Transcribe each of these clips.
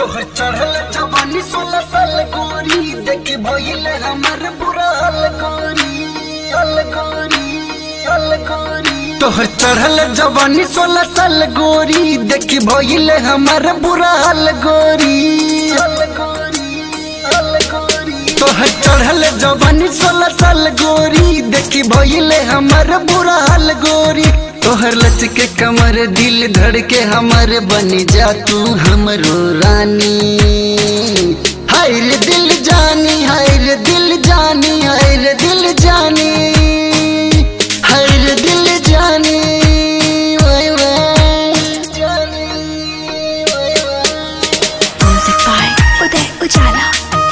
तोहर चढ़ल जवानी 16 साल गोरी देख भइल हमर बुरा हाल गोरी हाल गोरी हाल गोरी। तोहर चढ़ल जवानी 16 साल गोरी देख भइल हमर बुरा हाल गोरी हाल गोरी हाल गोरी। तोहर चढ़ल जवानी 16 साल गोरी देख भइल हमर बुरा हाल गोरी। तोहर लचके कमर दिल धड़के हमर बनी जा तू हमरो रानी। हाय रे दिल जानी हाय रे दिल जानी हाय रे दिल जानी हाय रे दिल जानी वाय वाय जानी वाय वाय। म्यूजिक बाय उदय उजाला।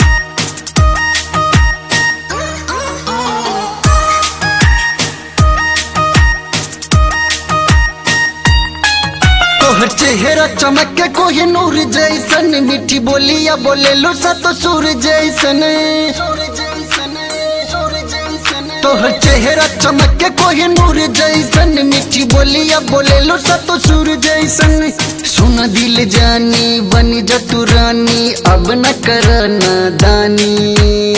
तोहर चेहरा चमक के कोहिनूर जैसन मीठी बोलिया बोले लो सतो सुर जैसन। तोहर चेहरा चमक के कोहिनूर जैसन मीठी बोलिया बोले लो सतो सुर जैसन। सुन दिल जानी बनी जा तू रानी अब न कर नादानी।